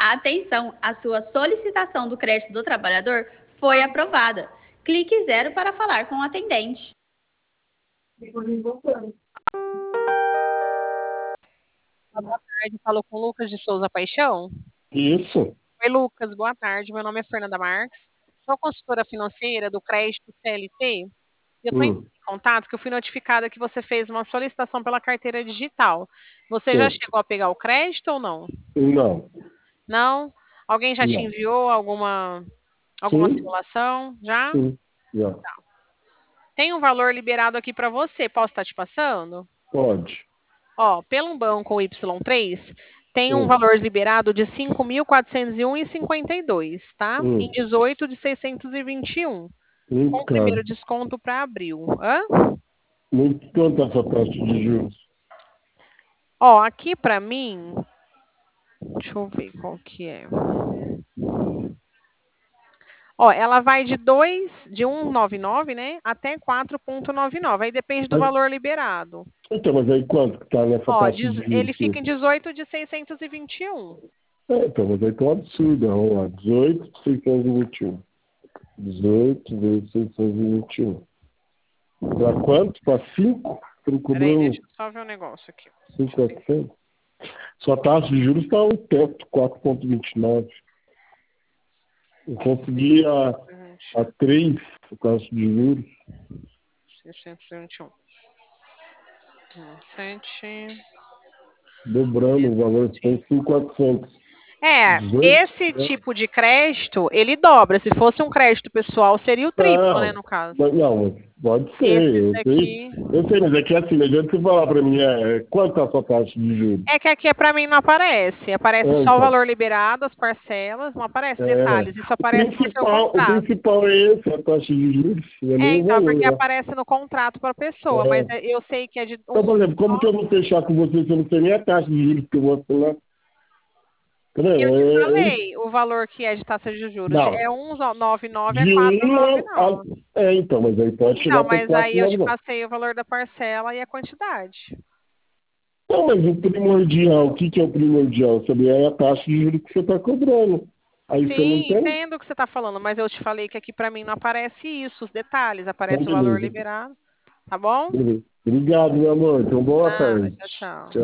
Atenção, a sua solicitação do crédito do trabalhador foi aprovada. Clique 0 para falar com o atendente. Boa tarde, falou com o Lucas de Souza Paixão. Isso. Oi, Lucas, boa tarde. Meu nome é Fernanda Marques. Sou consultora financeira do Crédito CLT. Eu estou em contato que eu fui notificada que você fez uma solicitação pela carteira digital. Você já Certo. chegou a pegar o crédito ou não? Não. Não? Alguém já te Não. enviou alguma Sim, simulação? Já? sim. Já. Tem um valor liberado aqui para você. Posso estar te passando? Pode. Ó, pelo banco Y3, tem um Hum. valor liberado de 5.401,52, tá? Em 18 de 621, com Muito o primeiro caro. desconto para abril. Hã? Muito quanto essa taxa de juros? Ó, aqui para mim, deixa eu ver qual que é. Ó, ela vai de 1,99, né, até 4,99. Aí depende do Mas, valor liberado. então, mas aí quanto que tá nessa Ó, taxa de ele juros fica aqui? em 18 de 621. Então, mas aí tá um absurdo. Vamos lá. 18,621. 18 vezes 621. Pra quanto? Pra 5? Você não Peraí, deixa cobrou eu só ver um negócio aqui. 5,400? Sua taxa de juros está um teto, 4,29. Eu consegui a 3 a taxa de juros. 621. 7. Dobrando o valor, tem 5,400. É, 18? esse tipo de crédito, ele dobra. Se fosse um crédito pessoal, seria o triplo, né, Não, no caso. não, pode ser. Esses aqui. Eu sei, mas é que assim, não adianta você falar para mim, quanto é a sua taxa de juros? É que aqui para mim não aparece. Aparece só o Então, valor liberado, as parcelas, não aparece é, detalhes. Isso aparece no seu o contrato. principal é esse, a taxa de juros, não é É, nem o então, é porque valor, né? aparece no contrato para a pessoa, mas É. eu sei que é de Então, por exemplo, como que eu vou fechar com você se eu não sei nem a taxa de juros que eu vou assinar? Tá vendo? Eu te falei o valor que é de taxa de juros. Não, É 1,99 a de 1 4,99. então, mas aí pode chegar Então, até mas aí eu te 4,99. passei o valor da parcela e a quantidade. Não, mas o primordial, o que é o primordial? Saber é a taxa de juros que você está cobrando. Aí você não Sim, tem? entendo o que você está falando, mas eu te falei que aqui para mim não aparece isso, os detalhes, Então, aparece o valor beleza. liberado, tá bom? Beleza. Obrigado, meu amor. Então, boa Nada, tarde. tchau, tchau. Tchau.